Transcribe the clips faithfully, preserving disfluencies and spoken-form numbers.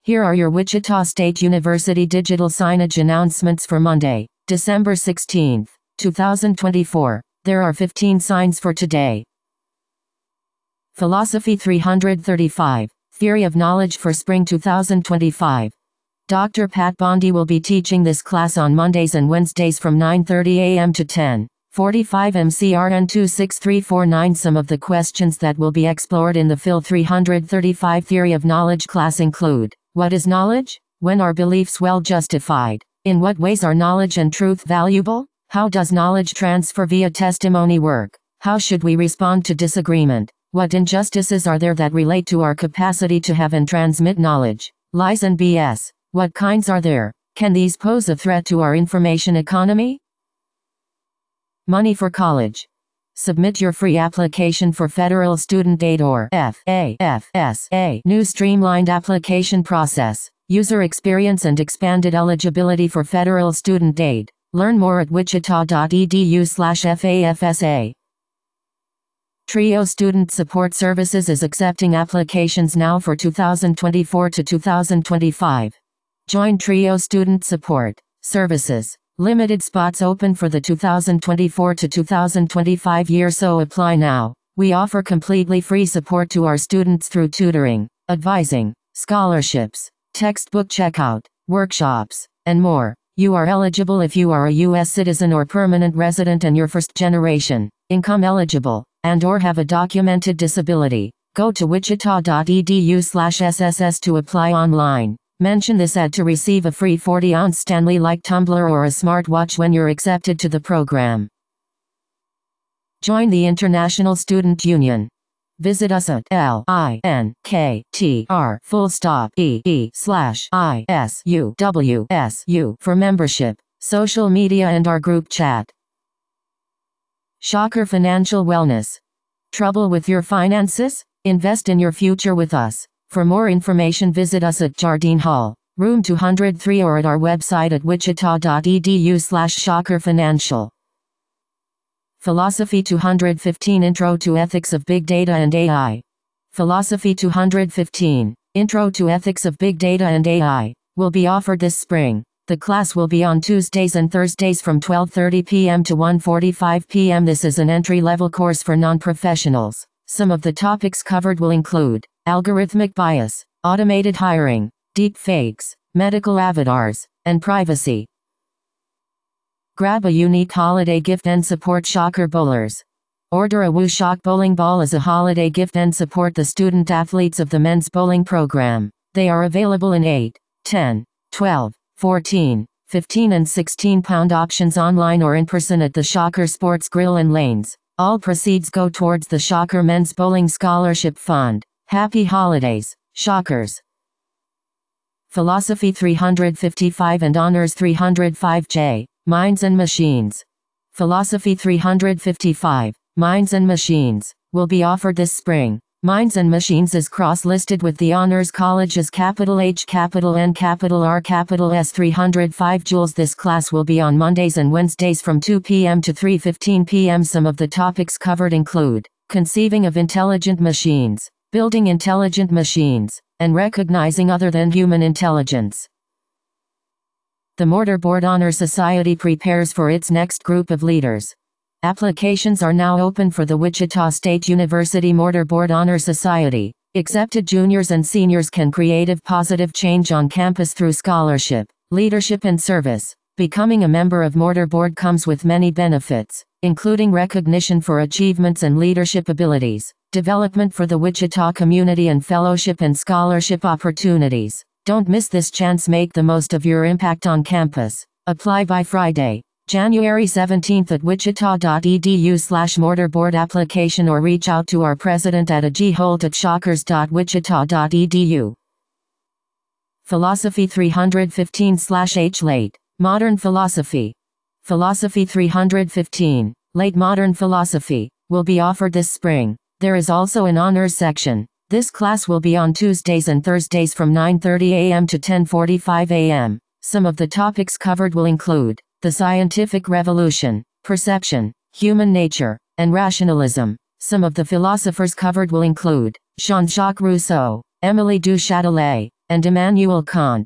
Here are your Wichita State University digital signage announcements for Monday, December sixteenth, two thousand twenty-four. There are fifteen signs for today. Philosophy three hundred thirty-five, Theory of Knowledge for Spring two thousand twenty-five. Doctor Pat Bondi will be teaching this class on Mondays and Wednesdays from nine thirty a m to ten forty-five M C R N two six three four nine. Some of the questions that will be explored in the Phil three hundred thirty-five Theory of Knowledge class include: what is knowledge? When are beliefs well justified? In what ways are knowledge and truth valuable? How does knowledge transfer via testimony work? How should we respond to disagreement? What injustices are there that relate to our capacity to have and transmit knowledge? Lies and B S. What kinds are there? Can these pose a threat to our information economy? Money for college. Submit your free application for Federal Student Aid or F A F S A. New streamlined application process, user experience and expanded eligibility for Federal Student Aid. Learn more at wichita dot e d u slash F A F S A. Trio Student Support Services is accepting applications now for two thousand twenty-four to two thousand twenty-five. Join Trio Student Support Services. Limited spots open for the two thousand twenty-four to two thousand twenty-five year, so apply now. We offer completely free support to our students through tutoring, advising, scholarships, textbook checkout, workshops, and more. You are eligible if you are a U S citizen or permanent resident and you're first generation, income eligible, and or have a documented disability. Go to wichita dot e d u slash S S S to apply online. Mention this ad to receive a free forty ounce Stanley-like tumbler or a smartwatch when you're accepted to the program. Join the International Student Union. Visit us at L I N K T R full stop E E slash I S U W S U for membership, social media and our group chat. Shocker Financial Wellness. Trouble with your finances? Invest in your future with us. For more information, visit us at Jardine Hall, room two hundred three, or at our website at wichita dot e d u slash shocker financial. Philosophy two hundred fifteen Intro to Ethics of Big Data and A I. Philosophy two hundred fifteen, Intro to Ethics of Big Data and A I, will be offered this spring. The class will be on Tuesdays and Thursdays from twelve thirty p m to one forty-five p m This is an entry-level course for non-professionals. Some of the topics covered will include algorithmic bias, automated hiring, deep fakes, medical avatars, and privacy. Grab a unique holiday gift and support Shocker Bowlers. Order a Woo Shock bowling ball as a holiday gift and support the student athletes of the men's bowling program. They are available in eight, ten, twelve, fourteen, fifteen and sixteen pound options online or in person at the Shocker Sports Grill and Lanes. All proceeds go towards the Shocker Men's Bowling Scholarship Fund. Happy holidays, Shockers. Philosophy three hundred fifty-five and Honors three hundred five J, Minds and Machines. Philosophy three hundred fifty-five, Minds and Machines, will be offered this spring. Minds and Machines is cross-listed with the Honors College as capital H capital N capital R capital S three hundred five joules. This class will be on Mondays and Wednesdays from two p m to three fifteen p m Some of the topics covered include conceiving of intelligent machines, building intelligent machines, and recognizing other than human intelligence. The Mortarboard Honor Society prepares for its next group of leaders. Applications are now open for the Wichita State University Mortarboard Honor Society. Accepted juniors and seniors can create positive change on campus through scholarship, leadership and service. Becoming a member of Mortarboard comes with many benefits, including recognition for achievements and leadership abilities, development for the Wichita community, and fellowship and scholarship opportunities. Don't miss this chance. Make the most of your impact on campus. Apply by Friday, January seventeenth at wichita dot e d u slash mortarboard application, or reach out to our president at a g holt at shockers dot wichita dot e d u. Philosophy three hundred fifteen slash H Late Modern Philosophy. Philosophy three hundred fifteen, Late Modern Philosophy, will be offered this spring. There is also an honors section. This class will be on Tuesdays and Thursdays from nine thirty a m to ten forty-five a m Some of the topics covered will include the scientific revolution, perception, human nature, and rationalism. Some of the philosophers covered will include Jean-Jacques Rousseau, Émilie du Châtelet, and Immanuel Kant.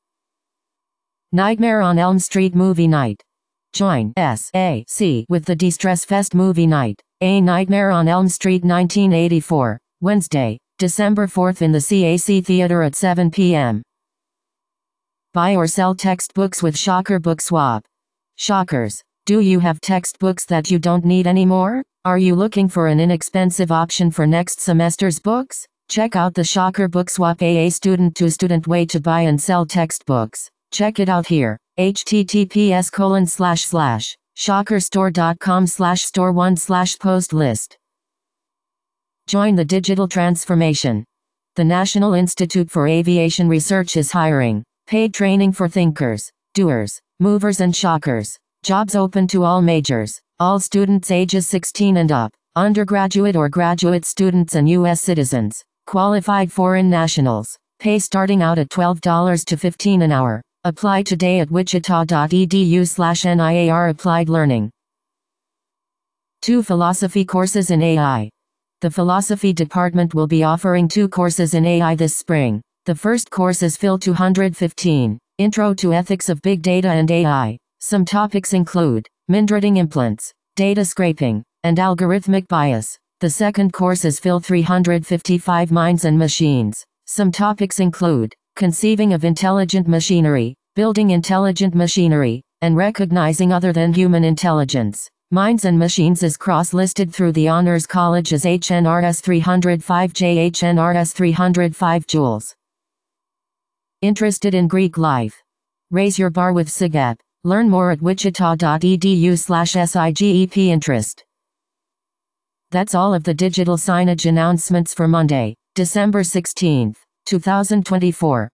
Nightmare on Elm Street Movie Night. Join S A C with the De-Stress Fest Movie Night, A Nightmare on Elm Street nineteen eighty-four, Wednesday, December fourth in the C A C Theater at seven p m Buy or sell textbooks with Shocker Book Swap. Shockers, do you have textbooks that you don't need anymore? Are you looking for an inexpensive option for next semester's books? Check out the Shocker Book Swap, a student-to-student way to buy and sell textbooks. Check it out here. https colon slash slash shockerstore.com slash store one slash post list. Join the digital transformation. The National Institute for Aviation Research is hiring paid training for thinkers, doers, movers and shockers. Jobs open to all majors, all students ages sixteen and up, undergraduate or graduate students and U S citizens, qualified foreign nationals. Pay starting out at twelve dollars to fifteen dollars an hour. Apply today at wichita.edu slash NIAR Applied Learning. Two philosophy courses in A I. The philosophy department will be offering two courses in A I this spring. The first course is Phil two fifteen, Intro to Ethics of Big Data and A I. Some topics include Mindreading implants, data scraping, and algorithmic bias. The second course is Phil three fifty-five, Minds and Machines. Some topics include Conceiving of Intelligent Machinery, Building Intelligent Machinery, and Recognizing Other Than Human Intelligence. Minds and Machines is cross-listed through the Honors College as H N R S three oh five J H N R S three oh five Joules. Interested in Greek life? Raise your bar with SIGEP. Learn more at wichita.edu slash SIGEP interest. That's all of the digital signage announcements for Monday, December sixteenth, two thousand twenty-four.